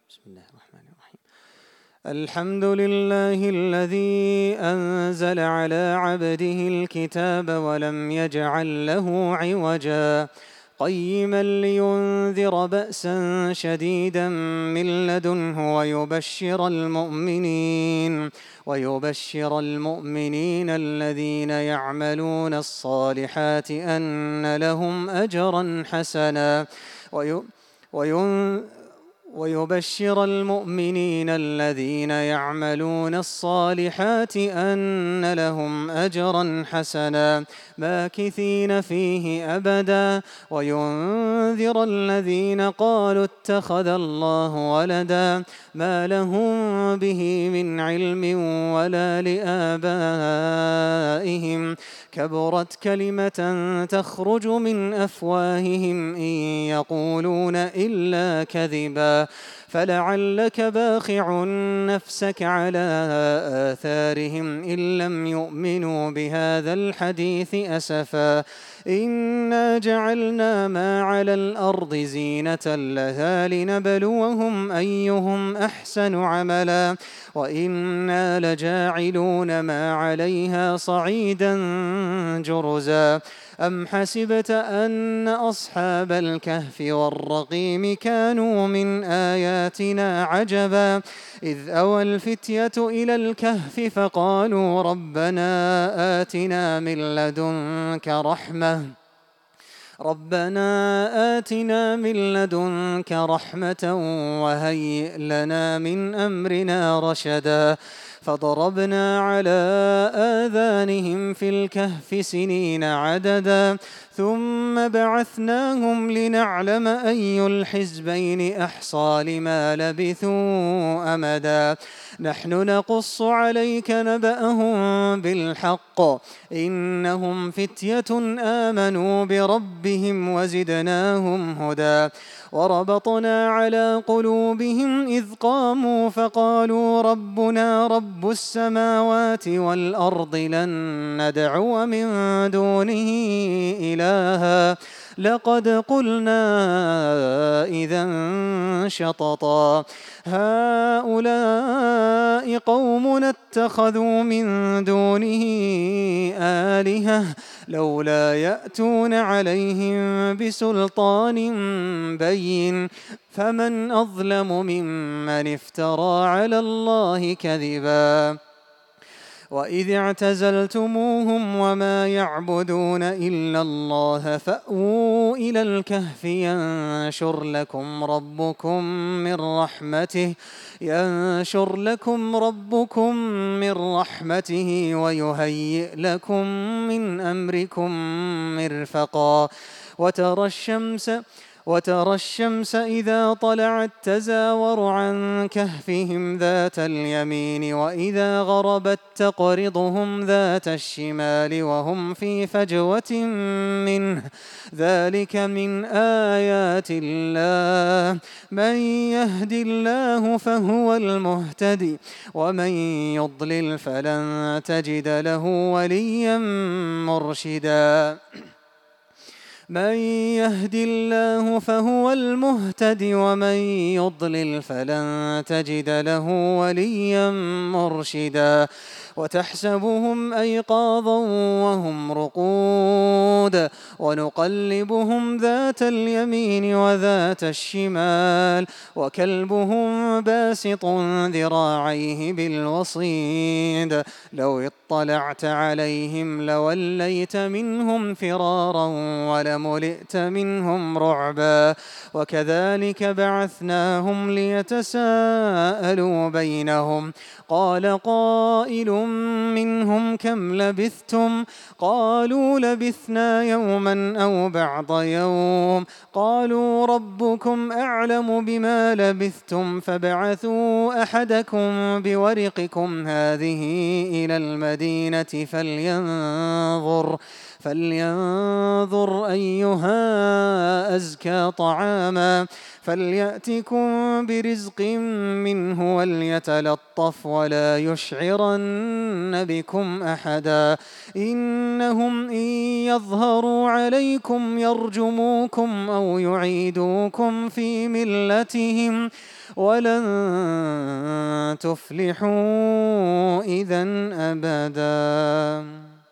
بسم الله الرحمن الرحيم. الحمد لله الذي أنزل على عبده الكتاب ولم يجعل له عوجا قيما لينذر بأسا شديدا من لدنه ويبشر المؤمنين الذين يعملون الصالحات أن لهم أجرا حسنا ويبشر المؤمنين الذين يعملون الصالحات أن لهم أجرا حسنا ماكثين فيه أبدا وينذر الذين قالوا اتخذ الله ولدا ما لهم به من علم ولا لآبائهم كبرت كلمة تخرج من أفواههم إن يقولون إلا كذبا فلعلك باخع نفسك على آثارهم إن لم يؤمنوا بهذا الحديث أسفا إنا جعلنا ما على الأرض زينة لها لنبلوهم أيهم أحسن عملا وإنا لجاعلون ما عليها صعيدا جرزا أم حسبت أن أصحاب الكهف والرقيم كانوا من آياتنا عجبا إذ أوى الفتية إلى الكهف فقالوا ربنا آتنا من لدنك رحمة وهيئ لنا من أمرنا رشدا فضربنا على آذانهم في الكهف سنين عددا ثم بعثناهم لنعلم أي الحزبين أحصى لما لبثوا أمدا نحن نقص عليك نبأهم بالحق إنهم فتية آمنوا بربهم وزدناهم هدى وربطنا على قلوبهم إذ قاموا فقالوا ربنا رب السماوات والأرض لن ندعو من دونه إلها لقد قلنا إذا شططا هؤلاء قومنا اتخذوا من دونه آلهة لولا يأتون عليهم بسلطان بين فمن أظلم ممن افترى على الله كذبا وإذ اعتزلتموهم وما يعبدون إلا الله فأووا إلى الكهف ينشر لكم ربكم من رحمته ويهيئ لكم من أمركم مرفقا وترى الشمس إذا طلعت تزاور عن كهفهم ذات اليمين وإذا غربت تقرضهم ذات الشمال وهم في فجوة منه ذلك من آيات الله من يهد الله فهو المهتدي ومن يضلل فلن تجد له وليا مرشدا من يهد الله فهو المهتدي ومن يضلل فلن تجد له وليا مرشدا وتحسبهم أيقاظا وهم رقود ونقلبهم ذات اليمين وذات الشمال وكلبهم باسط ذراعيه بالوصيد لو اطلعت عليهم لوليت منهم فرارا ولملئت منهم رعبا وكذلك بعثناهم ليتساءلوا بينهم قال قائل منهم كم لبثتم قالوا لبثنا يوما أو بعض يوم قالوا ربكم أعلم بما لبثتم فابعثوا أحدكم بورقكم هذه إلى المدينة فلينظر أيها أزكى طعاما فليأتكم برزق منه وليتلطف ولا يشعرن بكم أحدا إنهم إن يظهروا عليكم يرجموكم أو يعيدوكم في ملتهم ولن تفلحوا إذا أبدا.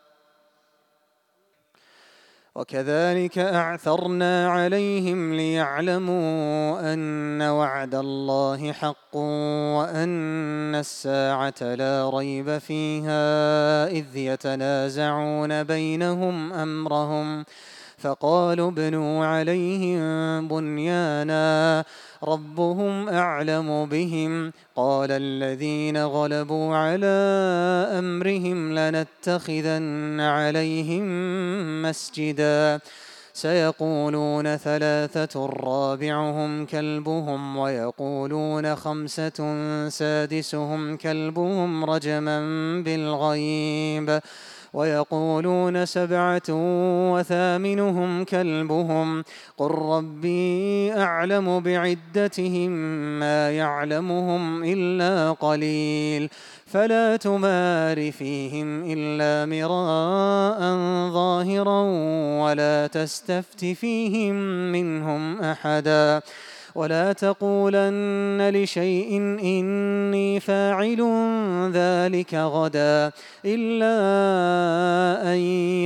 وكذلك أعثرنا عليهم ليعلموا أن وعد الله حق وأن الساعة لا ريب فيها إذ يتنازعون بينهم أمرهم فقالوا ابنوا عليهم بنيانا ربهم أعلم بهم قال الذين غلبوا على أمرهم لنتخذن عليهم مسجدا سيقولون ثلاثة رابعهم كلبهم ويقولون خمسة سادسهم كلبهم رجما بالغيب ويقولون سبعة وثامنهم كلبهم قل ربي أعلم بعدتهم ما يعلمهم إلا قليل فلا تمار فيهم إلا مراء ظاهرا ولا تستفت فيهم منهم أحدا ولا تقولن لشيء إني فاعل ذلك غدا إلا أن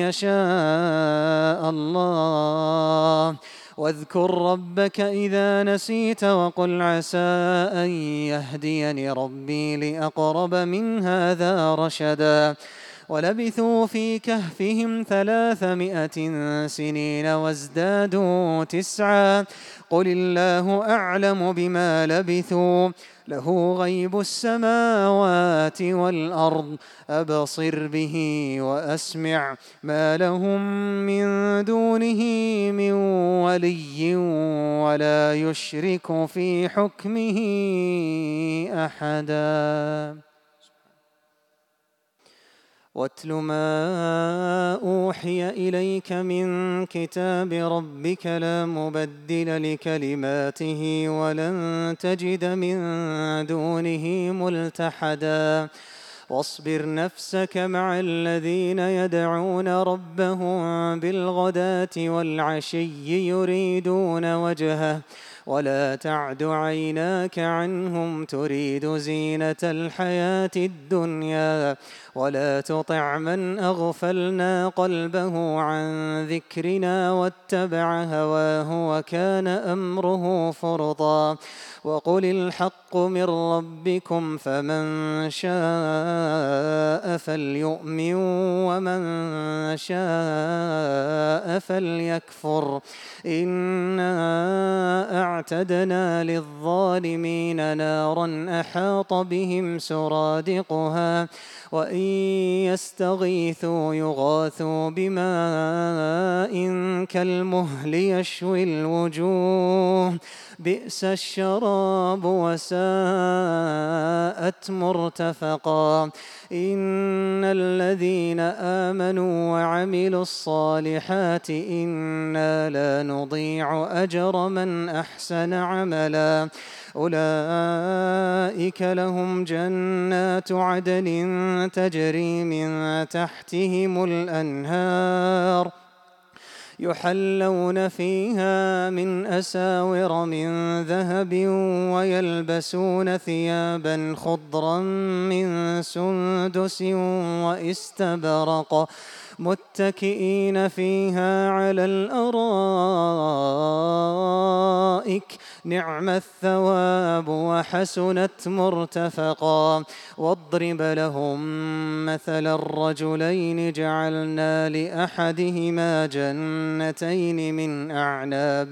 يشاء الله واذكر ربك إذا نسيت وقل عسى أن يهديني ربي لأقرب من هذا رشدا ولبثوا في كهفهم 300 سنين وازدادوا 9 قل الله أعلم بما لبثوا له غيب السماوات والأرض أبصر به وأسمع ما لهم من دونه من ولي ولا يشرك في حكمه أحدا واتل ما أوحي إليك من كتاب ربك لا مبدل لكلماته ولن تجد من دونه ملتحدا واصبر نفسك مع الذين يدعون ربهم بالغداة والعشي يريدون وجهه ولا تعد عيناك عنهم تريد زينة الحياة الدنيا ولا تطع من أغفلنا قلبه عن ذكرنا واتبع هواه وكان أمره فرطا وقل الحق من ربكم فمن شاء فليؤمن ومن شاء فليكفر إنا أعتدنا للظالمين نارا أحاط بهم سرادقها وإن يستغيثوا يغاثوا بماء كالمهل يشوي الوجوه بئس الشراب وساءت مرتفقا إن الذين آمنوا وعملوا الصالحات إنا لا نضيع أجر من أحسن عملا أولئك لهم جنات عدن تجري من تحتهم الأنهار يحلون فيها من أساور من ذهب ويلبسون ثيابا خضرا من سندس واستبرق متكئين فيها على الأرائك نعم الثواب وحسنت مرتفقا واضرب لهم مثل الرجلين جعلنا لأحدهما جنتين من أعناب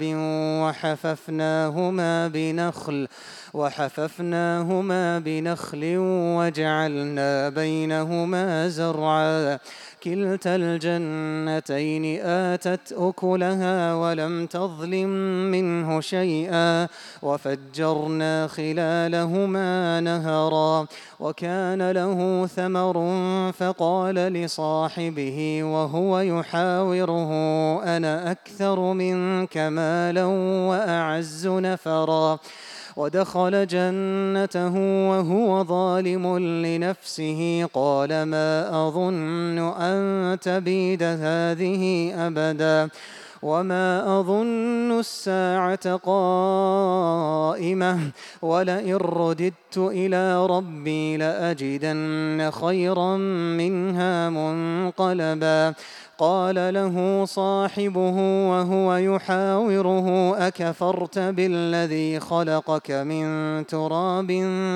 وحففناهما بنخل وجعلنا بينهما زرعا كلتا الجنتين آتت أكلها ولم تظلم منه شيئا وفجرنا خلالهما نهرا وكان له ثمر فقال لصاحبه وهو يحاوره أنا أكثر منك مالا وأعز نفرا ودخل جنته وهو ظالم لنفسه قال ما أظن أن تبيد هذه أبدا وما أظن الساعة قائمة ولئن رددت إلى ربي لأجدن خيرا منها منقلبا. قال له صاحبه وهو يحاوره أكفرت بالذي خلقك من تراب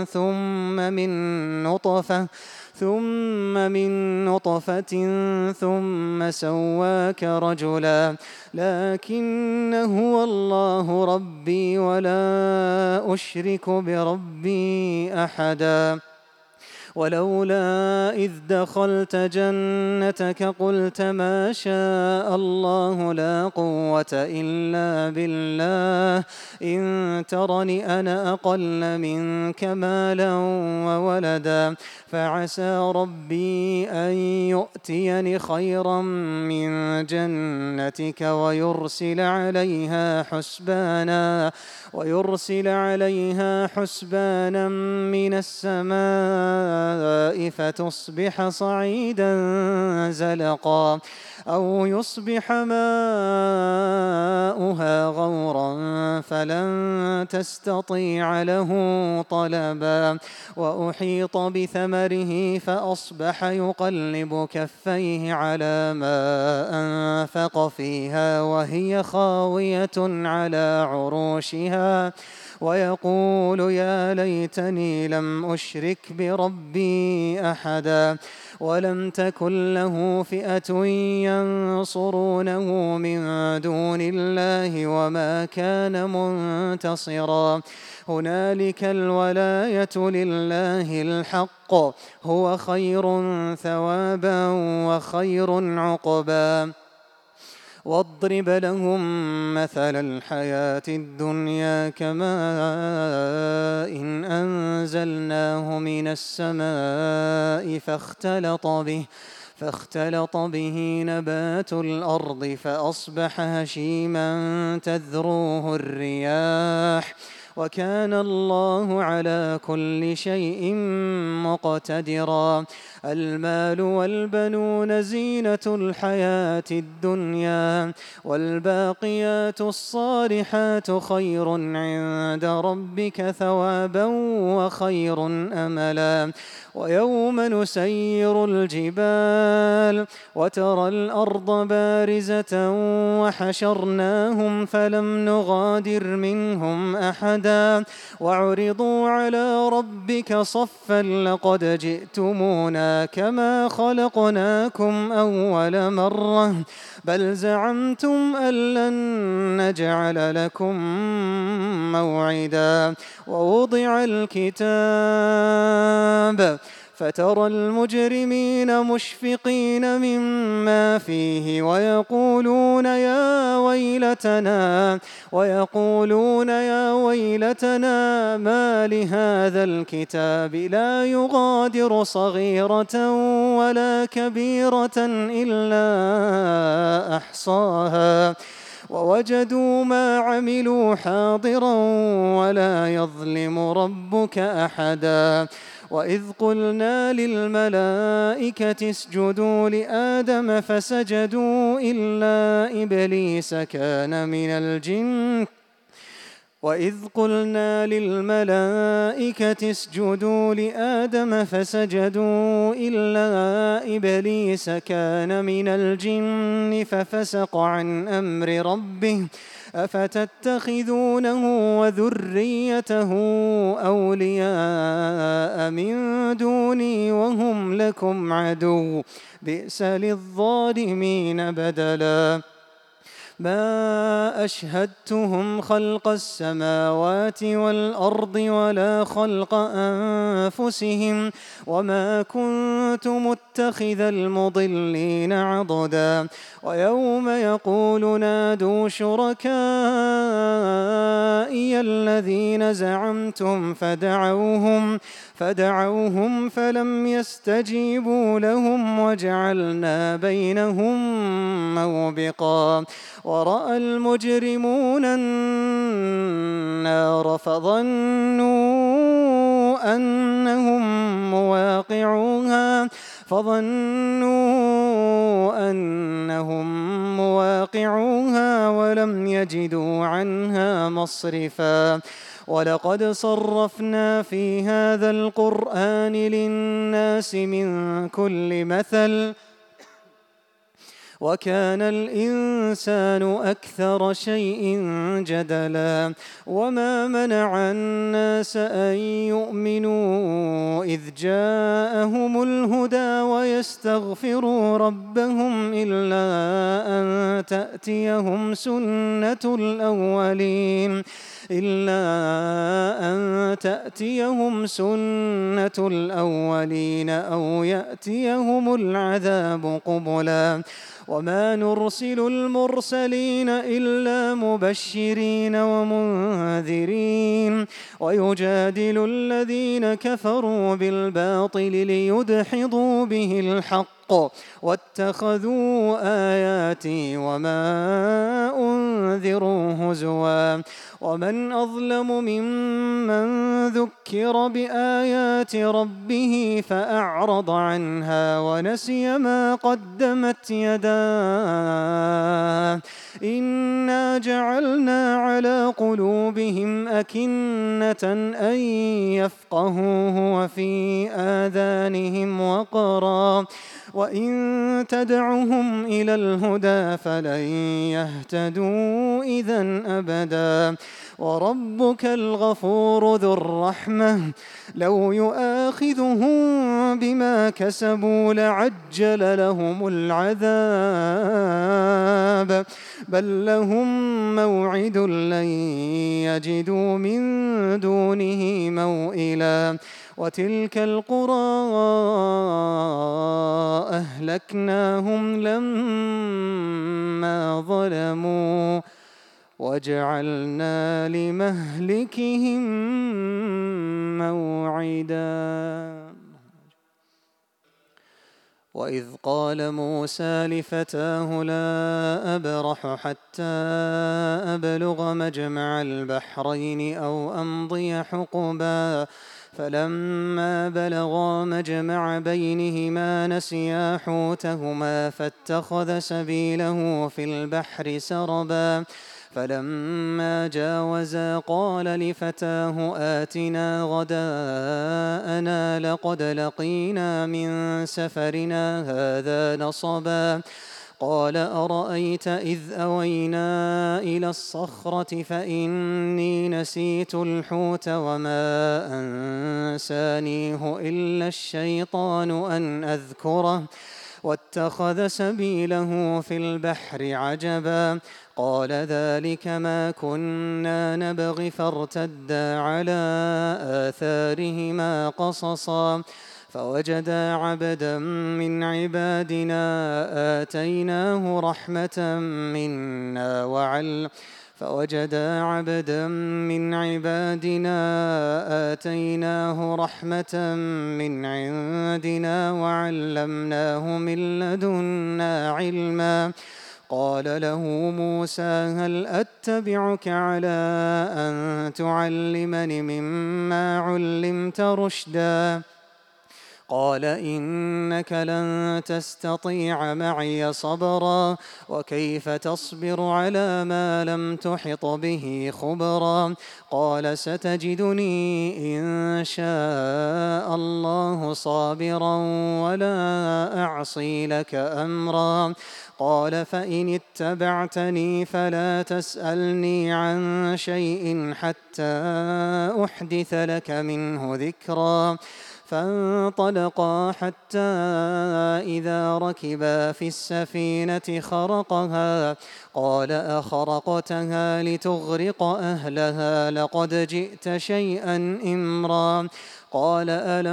ثم من نطفة ثم سواك رجلا لكن هو الله ربي ولا أشرك بربي أحدا. ولولا إذ دخلت جنتك قلت ما شاء الله لا قوة إلا بالله إن ترني أنا أقل منك مالا وولدا فعسى ربي أن يؤتيني خيرا من جنتك ويرسل عليها حسبانا من السماء فتصبح صعيدا زلقا أو يصبح ماؤها غورا فلن تستطيع له طلبا. وأحيط بثمره فأصبح يقلب كفيه على ما أنفق فيها وهي خاوية على عروشها ويقول يا ليتني لم أشرك بربي أحدا. ولم تكن له فئة ينصرونه من دون الله وما كان منتصرا. هنالك الولاية لله الحق هو خير ثوابا وخير عقبا. واضرب لهم مثل الحياة الدنيا كماء إن أنزلناه من السماء فاختلط به نبات الأرض فأصبح هشيما تذروه الرياح وكان الله على كل شيء مقتدرا. المال والبنون زينة الحياة الدنيا والباقيات الصالحات خير عند ربك ثوابا وخير أملا. ويوم نسير الجبال وترى الأرض بارزة وحشرناهم فلم نغادر منهم أحدا وعرضوا على ربك صفا لقد جئتمونا كما خلقناكم أول مرة بل زعمتم أن لن نجعل لكم موعدا. ووضع الكتاب فترى المجرمين مشفقين مما فيه ويقولون يا ويلتنا ما لهذا الكتاب لا يغادر صغيرة ولا كبيرة إلا أحصاها ووجدوا ما عملوا حاضرا ولا يظلم ربك أحدا. وإذ قلنا للملائكة اسجدوا لآدم فسجدوا إلا إبليس كان من الجن ففسق عن أمر ربه أفتتخذونه وذريته أولياء من دوني وهم لكم عدو بئس للظالمين بدلا. ما أشهدتهم خلق السماوات والأرض ولا خلق أنفسهم وما كنت متخذ المضلين عضدا. ويوم يقول نادوا شركائي الذين زعمتم فدعوهم فلم يستجيبوا لهم وجعلنا بينهم موبقا. ورأى المجرمون النار فظنوا أنهم مواقعوها ولم يجدوا عنها مصرفا ولقد صرفنا في هذا القرآن للناس من كل مثل وكان الإنسان أكثر شيء جدلا وما منع الناس أن يؤمنوا إذ جاءهم الهدى ويستغفروا ربهم إلا أن تأتيهم سنة الأولين أو يأتيهم العذاب قبلا وما نرسل المرسلين إلا مبشرين ومنذرين ويجادل الذين كفروا بالباطل ليدحضوا به الحق واتخذوا آياتي وما أنذروا هزوا ومن أظلم ممن ذكر بآيات ربه فأعرض عنها ونسي ما قدمت يداه إنا جعلنا على قلوبهم أكنة أن يفقهوه وفي آذانهم وقرا وإن تدعهم إلى الهدى فلن يهتدوا إذا أبدا وربك الغفور ذو الرحمة لو يؤاخذهم بما كسبوا لعجل لهم العذاب بل لهم موعد لن يجدوا من دونه موئلا وتلك القرى أهلكناهم لما ظلموا وجعلنا لمهلكهم موعدا وإذ قال موسى لفتاه لا أبرح حتى أبلغ مجمع البحرين أو أمضي حقبا فلما بلغا مجمع بينهما نسيا حوتهما فاتخذ سبيله في البحر سربا فلما جاوزا قال لفتاه آتنا غداءنا لقد لقينا من سفرنا هذا نصبا قال أرأيت إذ أوينا إلى الصخرة فإني نسيت الحوت وما أنسانيه إلا الشيطان أن أذكره واتخذ سبيله في البحر عجبا قال ذلك ما كنا نبغي فارتدا على آثارهما قصصا فوجدا عبدا من عبادنا آتيناه رحمة من عندنا وعلمناه من لدنا علما قال له موسى هل أتبعك على أن تعلمني مما علمت رشدا قال إنك لن تستطيع معي صبرا وكيف تصبر على ما لم تحط به خبرا قال ستجدني إن شاء الله صابرا ولا أعصي لك أمرا قال فإن اتبعتني فلا تسألني عن شيء حتى أحدث لك منه ذكرا فانطلقا حتى إذا ركبا في السفينة خرقها قال أخرقتها لتغرق أهلها لقد جئت شيئا إمرا قال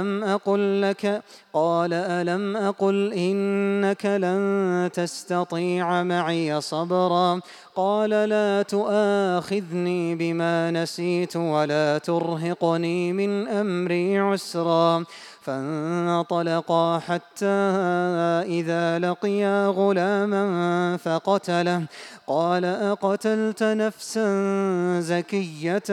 ألم أقل إنك لن تستطيع معي صبرا قال لا تؤاخذني بما نسيت ولا ترهقني من أمري عسرا فانطلقا حتى إذا لقيا غلاما فقتله قال أقتلت نفسا زكية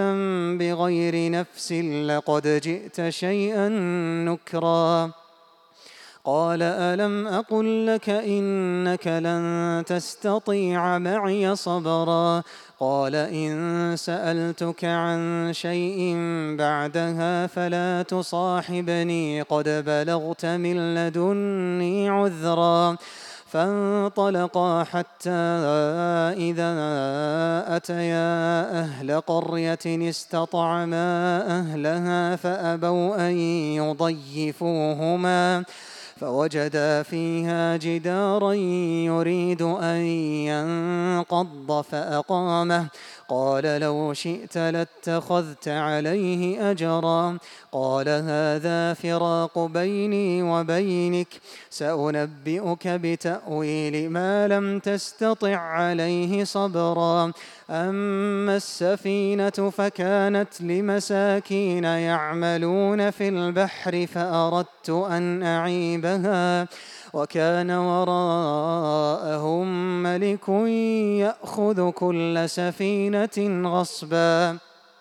بغير نفس لقد جئت شيئا نكرا قال ألم أقل لك إنك لن تستطيع معي صبرا قال إن سألتك عن شيء بعدها فلا تصاحبني قد بلغت من لدني عذرا فانطلقا حتى إذا أتيا أهل قرية استطعما أهلها فأبوا أن يضيفوهما فوجدا فيها جدارا يريد أن ينقض فأقامه قال لو شئت لاتخذت عليه أجرا قال هذا فراق بيني وبينك سأنبئك بتأويل ما لم تستطع عليه صبرا أما السفينة فكانت لمساكين يعملون في البحر فأردت أن أعيبها وكان وراءهم ملك يأخذ كل سفينة غصبا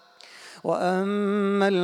وأما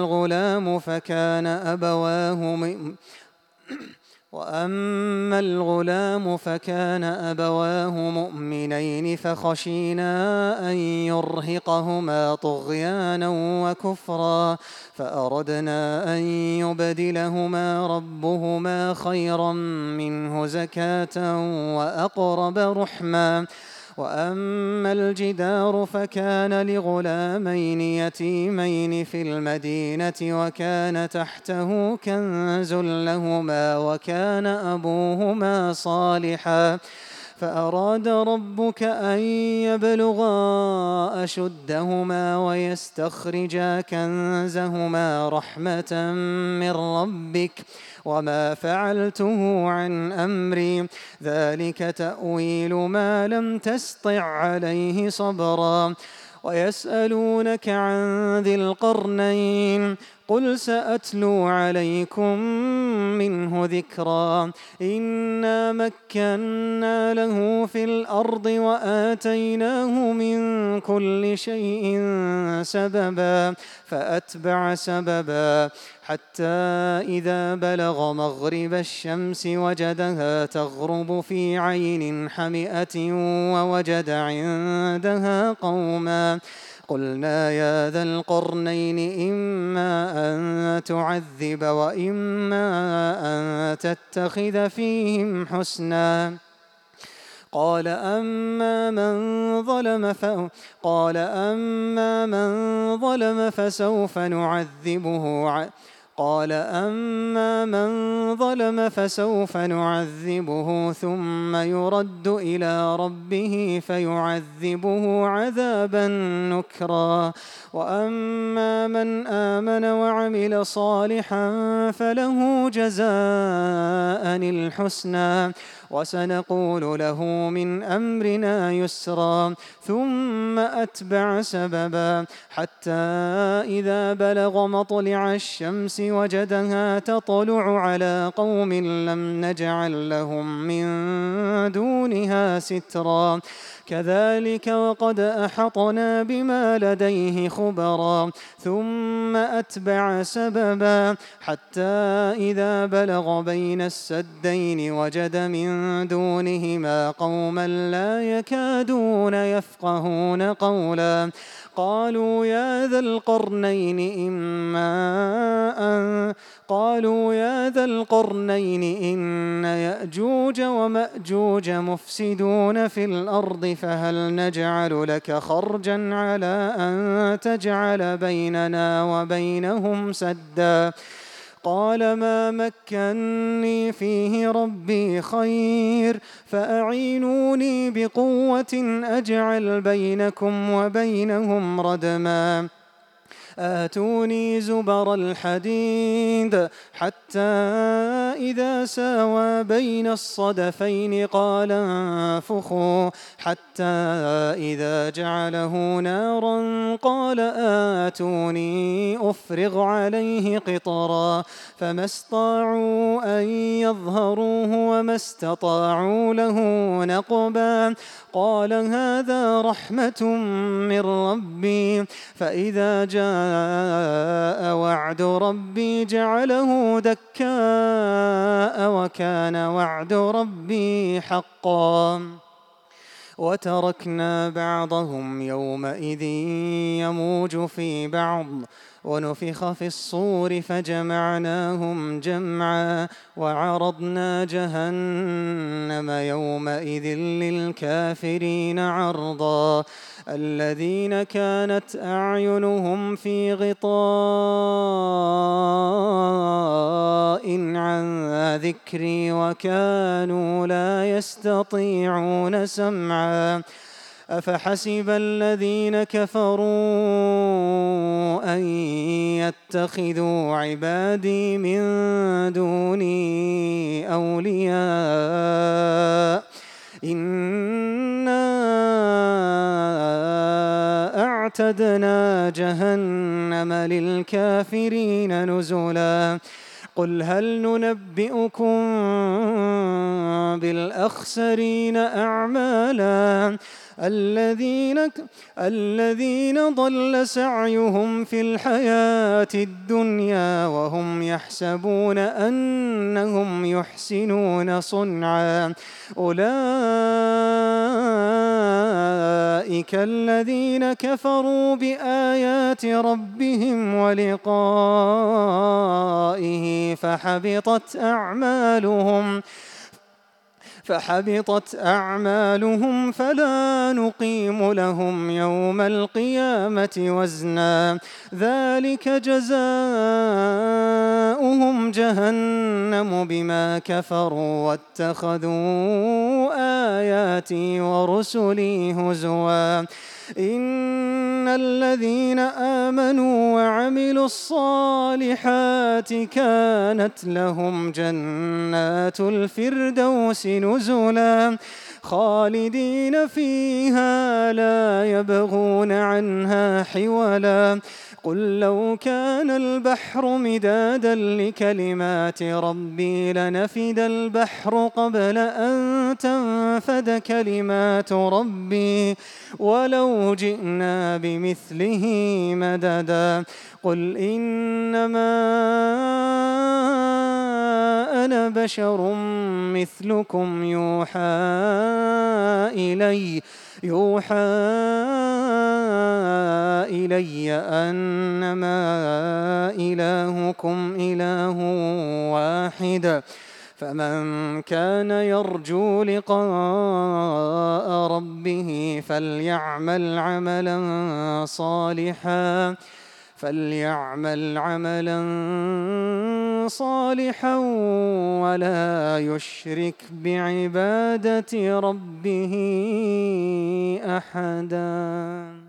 الغلام فكان أبواه مؤمنين فخشينا أن يرهقهما طغيانا وكفرا فأردنا أن يبدلهما ربهما خيرا منه زكاة وأقرب رحما وأما الجدار فكان لغلامين يتيمين في المدينة وكان تحته كنز لهما وكان أبوهما صالحا فأراد ربك أن يبلغا أشدهما ويستخرجا كنزهما رحمة من ربك وما فعلته عن أمري ذلك تأويل ما لم تسطع عليه صبرا ويسألونك عن ذي القرنين قل سأتلو عليكم منه ذكرا إنا مكنا له في الأرض وآتيناه من كل شيء سببا فأتبع سببا حتى إذا بلغ مغرب الشمس وجدها تغرب في عين حمئة ووجد عندها قوما قلنا يا ذا القرنين إما أن تعذب وإما أن تتخذ فيهم حسنا قال أما من ظلم فسوف نعذبه ثم يرد إلى ربه فيعذبه عذابا نكرا وأما من آمن وعمل صالحا فله جزاء الحسنى وسنقول له من أمرنا يسرا ثم أتبع سببا حتى إذا بلغ مطلع الشمس وجدها تطلع على قوم لم نجعل لهم من دونها سترا كذلك وقد أحطنا بما لديه خبرا ثم أتبع سببا حتى إذا بلغ بين السدين وجد من دونهما قوما لا يكادون يفقهون قولا قالوا يا ذا القرنين إن يأجوج ومأجوج مفسدون في الأرض فهل نجعل لك خرجا على أن تجعل بيننا وبينهم سدا قال ما مكني فيه ربي خير فأعينوني بقوة أجعل بينكم وبينهم ردما آتوني زبر الحديد حتى إذا ساوى بين الصدفين قال انفخوا حتى إذا جعله نارا قال آتوني أفرغ عليه قطرا فما استطاعوا أن يظهروه وما استطاعوا له نقبا قال هذا رحمة من ربي فإذا جاء جاء وعد ربي جعله دكاء وكان وعد ربي حقا وتركنا بعضهم يومئذ يموج في بعض ونفخ في الصور فجمعناهم جمعا وعرضنا جهنم يومئذ للكافرين عرضا الذين كانت أعينهم في غطاء عن ذكري وكانوا لا يستطيعون سمعا أفحسب الذين كفروا أن يتخذوا عبادي من دوني أولياء إنا أعتدنا جهنم للكافرين نزلا قل هل ننبئكم بالأخسرين أعمالا الذين ضل سعيهم في الحياة الدنيا وهم يحسبون أنهم يحسنون صنعا أولئك الذين كفروا بآيات ربهم ولقائه فحبطت أعمالهم فلا نقيم لهم يوم القيامة وزنا ذلك جزاؤهم جهنم بما كفروا واتخذوا آياتي ورسلي هزوا إن الذين آمنوا وعملوا الصالحات كانت لهم جنات الفردوس نزلا خالدين فيها لا يبغون عنها حولا قل لو كان البحر مدادا لكلمات ربي لنفد البحر قبل أن تنفد كلمات ربي ولو جئنا بمثله مددا قل إنما أنا بشر مثلكم يوحى إلي أنما إلهكم إله واحد فمن كان يرجو لقاء ربه فليعمل عملا صالحا ولا يشرك بعبادة ربه أحدا.